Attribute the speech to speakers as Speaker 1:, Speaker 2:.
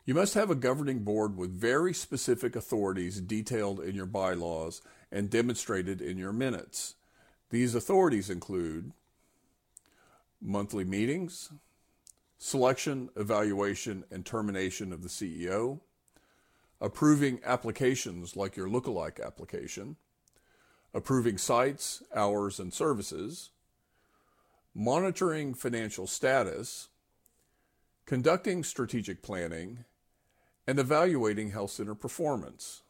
Speaker 1: You must have a governing board with very specific authorities detailed in your bylaws and demonstrated in your minutes. These authorities include monthly meetings, selection, evaluation, and termination of the CEO, approving applications like your lookalike application, approving sites, hours, and services, monitoring financial status, conducting strategic planning, and evaluating health center performance.